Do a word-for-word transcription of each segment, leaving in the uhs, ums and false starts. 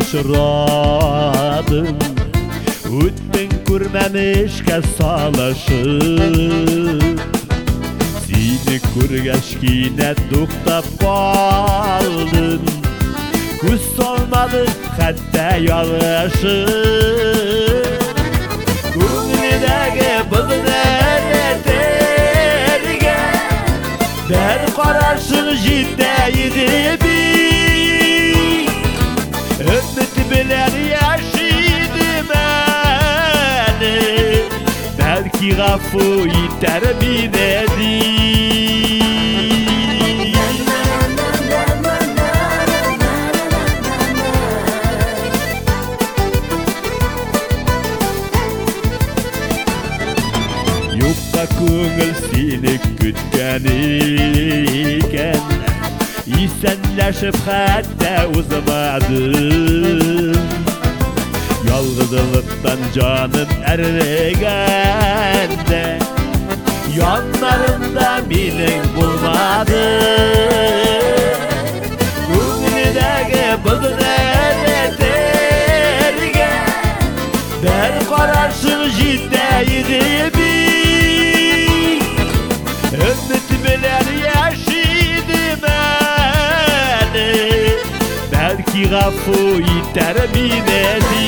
uçradın, öttün görmemişke salaşıp. Seni görgeçkine to'xtab qaldın, ko'z solmadik hatta yolg'ishib. Ko'nglidagi bizni terga bir qarashing jetaydi umid bilan yashaydim meni, balki g'afu yetar meni. Yoksa ko'ngil seni kutgan ekan, esenlashib hatta o'zmadim. Yolg'izlikdan jonim ariganda, yonlarimda mening bo'lmadi. Ko'nglidagi bizni terga bir qarashing jetaydi. Umid bilan yashaydim meni, balki g'afu yetar meni.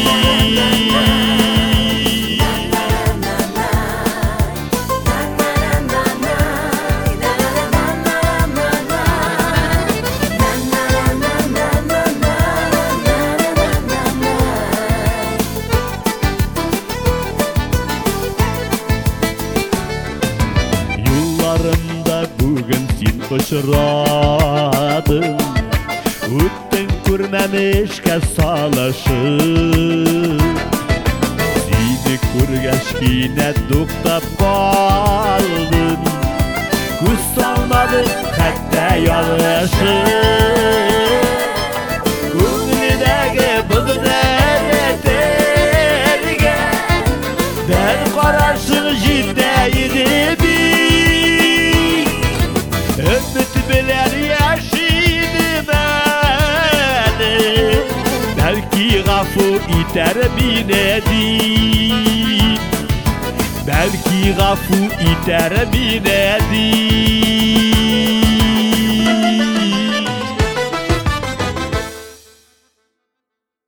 Yollarımda bugün sen uçradın, öttün görmemişke salaşıp. Seni görgeçkine to'xtab qaldın, ko'z solmadik hatta yolg'ishib. Ko'nglidagi bizni terga bir qarashing jetaydi. Umid bilan yashaydim meni, balki g'afu yetar meni, balki g'afu yetar meni.